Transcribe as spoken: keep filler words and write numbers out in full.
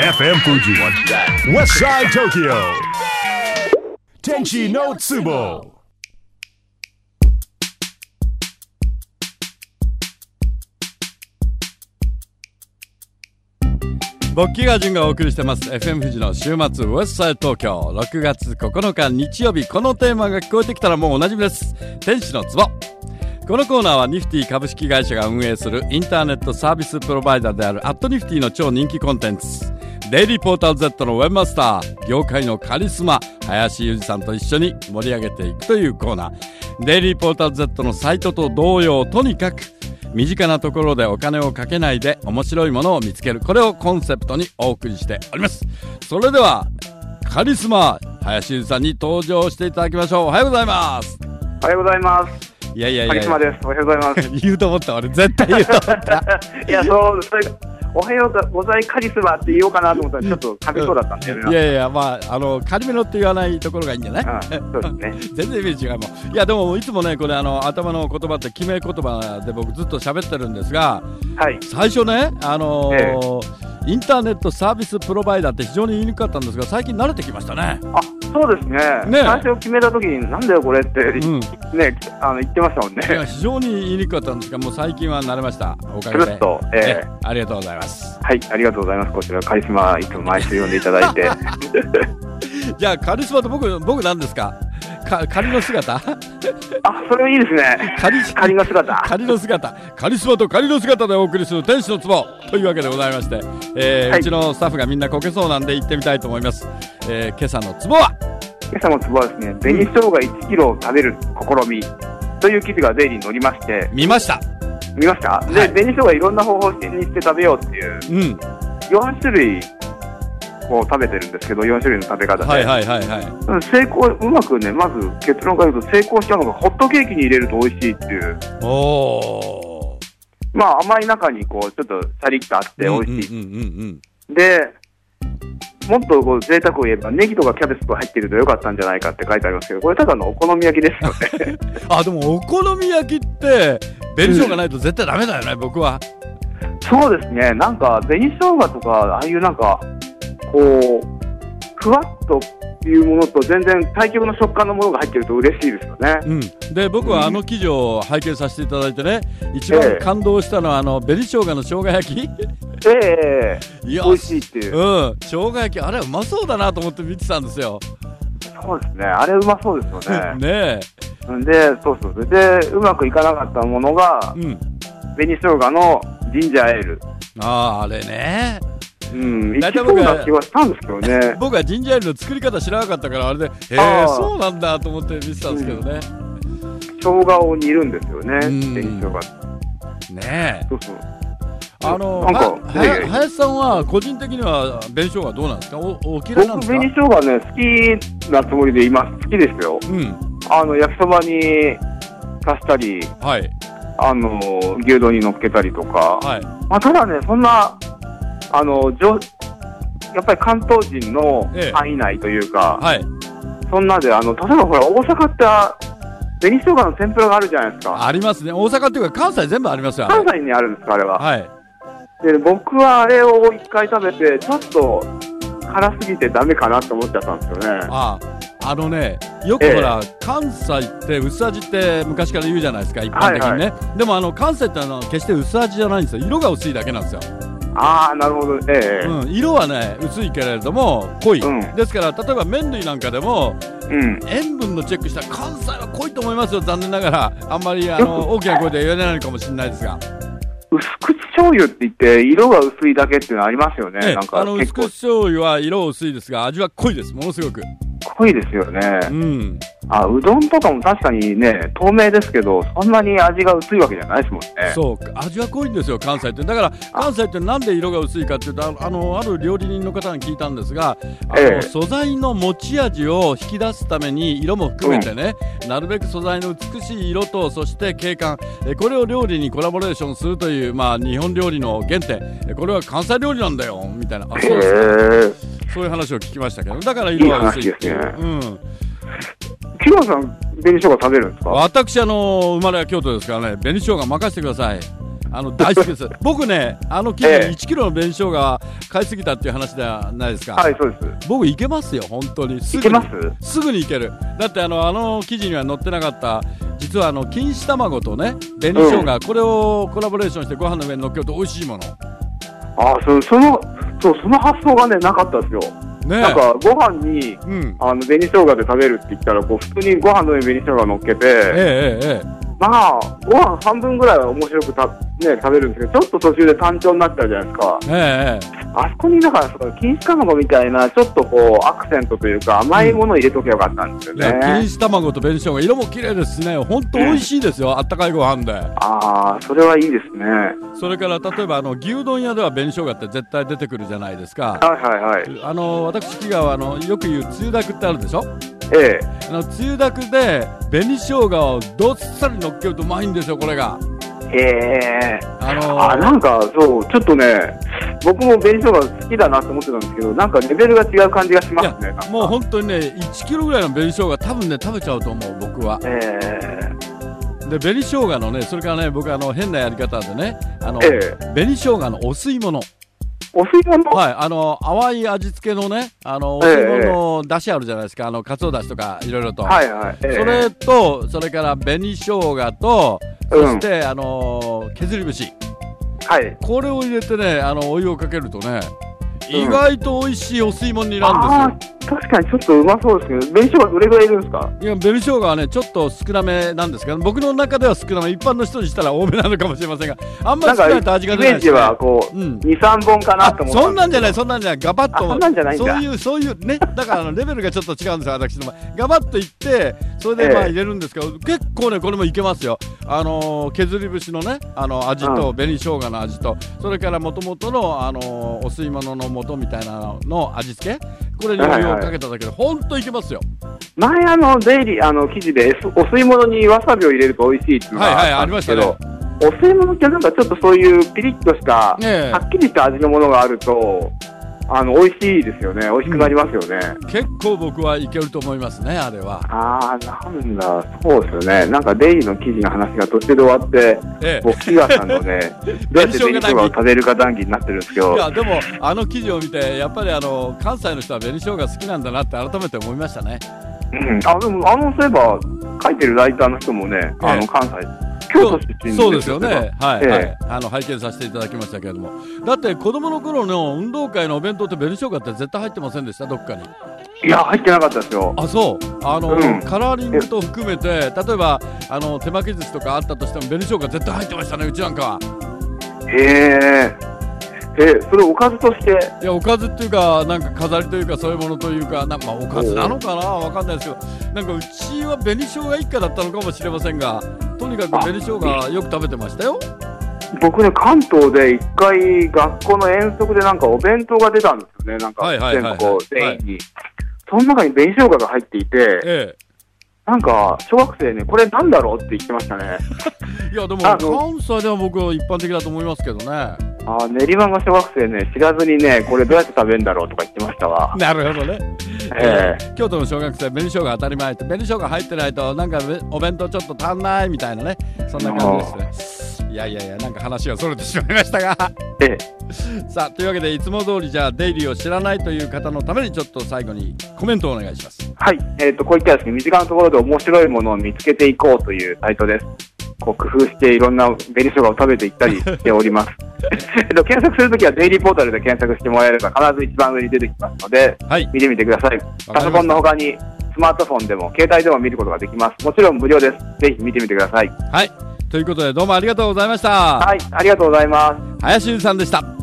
エフエム Fuji West Side Tokyo Tenchi no Tsubo。 ボッキーガジンがお送りしてます エフエム 富士の週末ウエストサイド東京。ろくがつここのか日曜日、このテーマが聞こえてきたらもうおなじみです。天使のツボ。このコーナーはニフティ株式会社が運営するインターネットサービスプロバイダーであるアットニフティの超人気コンテンツ、デイリーポータル Z のウェブマスター、業界のカリスマ林裕二さんと一緒に盛り上げていくというコーナー。デイリーポータル Z のサイトと同様、とにかく身近なところでお金をかけないで面白いものを見つける、これをコンセプトにお送りしております。それではカリスマ林裕二さんに登場していただきましょう。おはようございます。 おはようございます。 いやいやいや、 カリスマです。おはようございます。 言うと思った、俺絶対言うと思ったいや、そうそれおはようございカリスマって言おうかなと思ったらちょっとかみそうだったんだよね、うん、 いやいや、まああの軽めのって言わないところがいいんじゃない、 うん、そうですね全然イメージ違うもん。いやでもいつもね、これあの頭の言葉って決め言葉で僕ずっと喋ってるんですが、 はい、 最初ね、あのーええ、インターネットサービスプロバイダーって非常に言いにくかったんですが、最近慣れてきましたね。 あ、そうですね。ね、最初決めた時になんだよこれって、うん、ね、あの言ってましたもんね。 いや非常に言いにくかったんですが、もう最近は慣れました。おかげで。 っと、えー、 ありがとうございます。 はい、ありがとうございます。こちらカリスマいつも毎週呼んでいただいて。 じゃあカリスマと僕僕なんですか。か仮の姿。あ、 それいいですね。仮仮の姿。 仮の姿。カリスマと仮の姿でお送りする天使のツボというわけでございまして、えーはい、うちのスタッフがみんなこけそうなんで行ってみたいと思います。えー、今朝のツボは。 今朝のツボはですね、紅生姜いちキロを食べる試みという記事がデイリーに載りまして。 見ました。 見ました。はい、で、紅生姜いろんな方法にして食べようっていう、うん、よん種類を食べてるんですけど、よん種類の食べ方で、 はいはいはいはい、 成功うまくね、まず結論から言うと成功しちゃうのがホットケーキに入れると美味しいっていう。おー、まあ甘い中にこうちょっとシャリッとあって美味しい、うんうんうんうん、でもっとこう贅沢を言えばネギとかキャベツとか入ってるとよかったんじゃないかって書いてありますけど、これただのお好み焼きですよね。 あ、でもお好み焼きって紅生姜ないと絶対ダメだよね、うん、僕は。 そうですね、なんか紅生姜とかああいうなんかこうふわっというものと全然対極の食感のものが入ってると嬉しいですよね、うん、で僕はあの記事を拝見させていただいてね、一番感動したのはあの紅生姜の生姜焼き。 ええー、いや美味しいっていう、 うん、生姜焼きあれうまそうだなと思って見てたんですよ。 そうですね、あれうまそうですよね。 ねえ、でそうそうでうまくいかなかったものが、うん、紅生姜のジンジャーエール。 ああ、あれね、 うん、大体僕は気はしたんですけどね。 僕はジンジャーエールの作り方知らなかったからあれで、へえそうなんだと思って見てたんですけどね、 うん、生姜を煮るんですよね、紅生姜ねえ。 そうそう、 あのなんかはは林さんは個人的には紅生姜どうなんですか。 お, お嫌いなんですか。 僕紅生姜ね好きなつもりでいます。好きですよ、うん、あの焼きそばに足したり、はい、あの牛丼に乗っけたりとか、はい、まあ、ただねそんなあのやっぱり関東人の範囲内というか、ええ、はい、そんなであの例えばほら大阪って紅生姜の天ぷらがあるじゃないですか。 ありますね。大阪っていうか関西全部ありますよ。 関西にあるんですかあれは。 はい。 で僕はあれを一回食べてちょっと辛すぎてダメかなと思っちゃったんですよね。 ああ、あのね、よくほら、ええ、関西って薄味って昔から言うじゃないですか一般的にね、はいはい、でもあの関西ってあの決して薄味じゃないんですよ。色が薄いだけなんですよ。 ああ、なるほど、ええ、 うん、色はね薄いけれども濃い、うん、ですから例えば麺類なんかでも、うん、塩分のチェックしたら関西は濃いと思いますよ。残念ながらあんまりあの大きな声では言えないかもしれないですが、 薄口醤油って言って色が薄いだけっていうのありますよね、ええ、なんかあの薄口醤油は色薄いですが味は濃いです。ものすごく濃いですよね、 うん、 あ、うどんとかも確かにね透明ですけどそんなに味が薄いわけじゃないですもんね。 そう味は濃いんですよ関西って。だから関西ってなんで色が薄いかっていうと、あのある料理人の方に聞いたんですが、あの、ええ、素材の持ち味を引き出すために色も含めてね、うん、なるべく素材の美しい色とそして景観、これを料理にコラボレーションするという、まあ、日本料理の原点、これは関西料理なんだよみたいな、あ、そうですか、そういう話を聞きましたけど、だから色が薄いっていう。いい話ですね。うん。 木村さん紅生姜食べるんですか。 私あの生まれは京都ですからね、紅生姜任せてください。 あの大好きです僕ね、あの記事いちキロの紅生姜買いすぎたっていう話ではないですか。 はい、そうです。 僕いけますよ、本当に。すぐにいけますすぐにいける。だってあのあの記事には載ってなかった、実はあの錦糸卵とね紅生姜、うん、これをコラボレーションしてご飯の上に乗っけると美味しいもの。 ああ、そそのそうその発想がねなかったですよ。ね、なんかご飯に、うん、あの紅生姜で食べるって言ったらこう普通にご飯の上に紅生姜乗っけて、 ええええ、 まあご飯半分ぐらいは面白くた、ね、食べるんですけど、ちょっと途中で単調になっちゃうじゃないですか。 ええ、 あそこにだからその錦糸卵みたいなちょっとこうアクセントというか甘いものを入れとけばよかったんですよね。 うん、錦糸卵と紅生姜色も綺麗ですしね、本当美味しいですよ、うん、あったかいご飯で。 ああ、それはいいですね。 それから例えばあの牛丼屋では紅生姜って絶対出てくるじゃないですか。 はいはいはい。 あの私木川はあのよく言うつゆだくってあるでしょ。 ええ、 あのつゆだくで紅生姜をどっさり乗っけるとうまいんですよ、これが。 へえ、あのー、あ、なんかそうちょっとね、僕も紅生姜好きだなと思ってたんですけど、なんかレベルが違う感じがしますね。 もう本当にねいちキロぐらいの紅生姜多分ね食べちゃうと思う、僕は。 えー、で紅生姜のね、それからね僕あの変なやり方でね、あの、えー、紅生姜のお吸い物、 お吸い物、 はい、あの淡い味付けのね、あのお吸い物の出汁あるじゃないですか、あのかつおだしとかいろいろと、 はいはい、えー、 それとそれから紅生姜と、そして、うん、あの削り節、 はい、 これを入れてね、あのお湯をかけるとね、うん、意外と美味しいお吸い物になるんですよ。 確かにちょっとうまそうですけど、紅生姜どれぐらいいるんですか？いや、 紅生姜はねちょっと少なめなんですけど、僕の中では少なめ、一般の人にしたら多めなのかもしれませんが、あんまり少ないと味が出ないし、ね、 イメージはこう、うん、にさんぼんかなと思ったんですけど。 そんなんじゃない、そんなんじゃない、ガバッと、 そんなんじゃないんだ、 そういうそういうね、だからあのレベルがちょっと違うんですよ、私の場合。ガバッといってそれでまあ入れるんですけど、えー、結構ねこれもいけますよ。あのー、削り節のね、あの味と、うん、紅生姜の味と、それから元々のあのー、お吸い物の素みたいなのの味付け、これにお湯をかけただけで本当いけますよ。 前あのデイリーあの記事でお吸い物にわさびを入れると美味しいっていうのがあったんですけど、はいはい、ありましたね。お吸い物ってなんかちょっとそういうピリッとした、ね、はっきりした味のものがあるとあの美味しいですよね。美味しくなりますよね。 うん、結構僕はいけると思いますね、あれは。 ああ、なんだ、そうですよね。なんかデイリーの記事の話が途中で終わって、ええ、僕木川さんのねどうやって紅生姜を食べるか談義になってるんですけど、 いやでもあの記事を見てやっぱりあの関西の人は紅生姜好きなんだなって改めて思いましたね。 うん、あでもあのそういえば書いてるライターの人もね、ええ、あの関西京都出身です。 そうですよね、はい、ええ、はい、あの拝見させていただきましたけれども、だって子供の頃の運動会のお弁当って紅生姜って絶対入ってませんでした？どっかに。 いや入ってなかったですよ。 あ、そうあの、うん、カラーリングと含めて例えばあの手巻き寿司とかあったとしても紅生姜絶対入ってましたね、うちなんかは。 へええ、それおかずとして？ いやおかずっていうかなんか飾りというかそういうものというかなんか、まあ、おかずなのかなわかんないですけど、なんかうちは紅生姜一家だったのかもしれませんが、とにかく紅生姜よく食べてましたよ。 僕ね関東で一回学校の遠足でなんかお弁当が出たんですよね。なんか全校全員に、その中に紅生姜が入っていて、ええ、なんか小学生ねこれなんだろうって言ってましたね。 いやでも関西では僕は一般的だと思いますけどね。 あ、練馬の小学生ね知らずにねこれどうやって食べるんだろうとか言ってましたわ。 なるほどね、 えー、 京都の小学生紅生姜当たり前って、紅生姜入ってないとなんかお弁当ちょっと足んないみたいなね、そんな感じですね。いやいやいや、なんか話がそれてしまいましたが、ええ、さあというわけでいつも通りじゃあデイリーを知らないという方のためにちょっと最後にコメントをお願いします。 はい、えーとこういったですね身近なところで面白いものを見つけていこうというサイトです。こう工夫していろんな紅生姜を食べていったりしております。えっと、検索するときはデイリーポータルで検索してもらえれば必ず一番上に出てきますので、はい、見てみてください。パソコンの他にスマートフォンでも携帯でも見ることができます。もちろん無料です。ぜひ見てみてください。 はい、ということでどうもありがとうございました。 はい、ありがとうございます。 林優さんでした。